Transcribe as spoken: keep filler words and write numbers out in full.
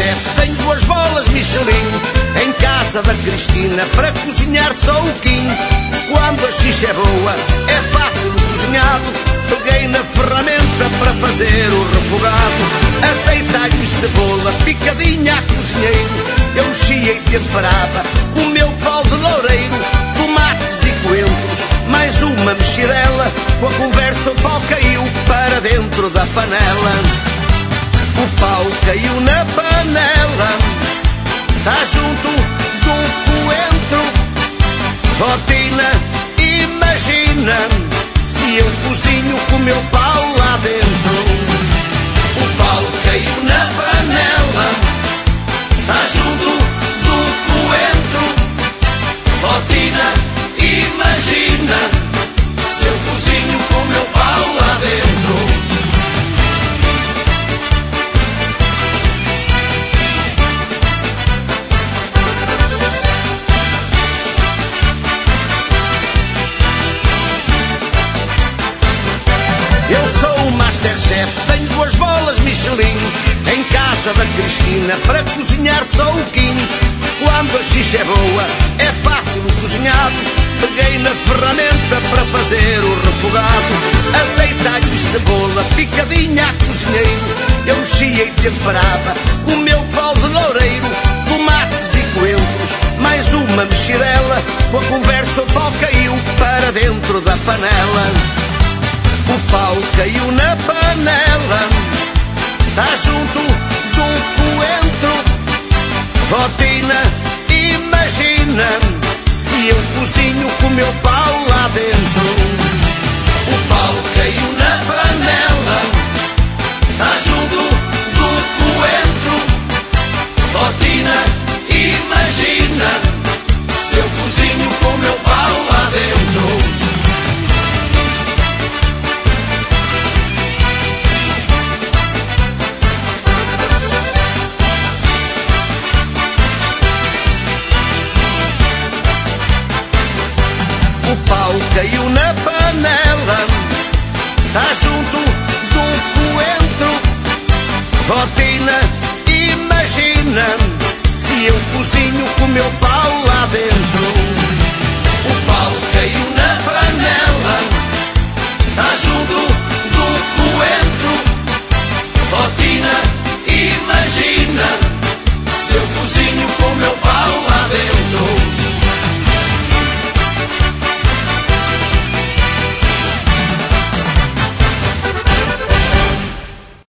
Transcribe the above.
Masterchef, tenho duas bolas Michelin. Em casa da Cristina, para cozinhar sou o Kim. Quando a xixa é boa, é fácil o cozinhado. Peguei na ferramenta para fazer o refogado. Azeite, alho e cebola, picadinha a cozinheiro. Eu mexia e temperava com o meu pau de loureiro. Tomates e coentros, mais uma mexidela. Com a conversa o pau caiu para dentro da panela. O pau caiu na panela, tá junto do coentro. Rotina, imagina se eu cozinho com o meu pau lá dentro. O pau caiu na panela, tá junto do coentro. Rotina, imagina se eu cozinho com o meu pau lá dentro. Eu sou o Masterchef, tenho duas bolas Michelin. Em casa da Cristina, para cozinhar sou o Kim. Quando a xixa é boa, é fácil o cozinhado. Peguei na ferramenta para fazer o refogado. Azeite, alho e cebola, picadinha a cozinheiro. Eu mexia e temperava com o meu pau de loureiro. Tomates e coentros, mais uma mexidela. Com a conversa o pau caiu para dentro da panela. O pau caiu na panela, tá junto do coentro. Rotina, imagina se eu cozinho com o meu pau lá dentro. O pau caiu na panela, tá junto do coentro. Rotina, imagina se eu cozinho com o meu pau lá dentro. O pau caiu na panela, tá junto do coentro. Rotina, imagina se eu cozinho com o meu pau lá dentro. O pau caiu na panela, tá junto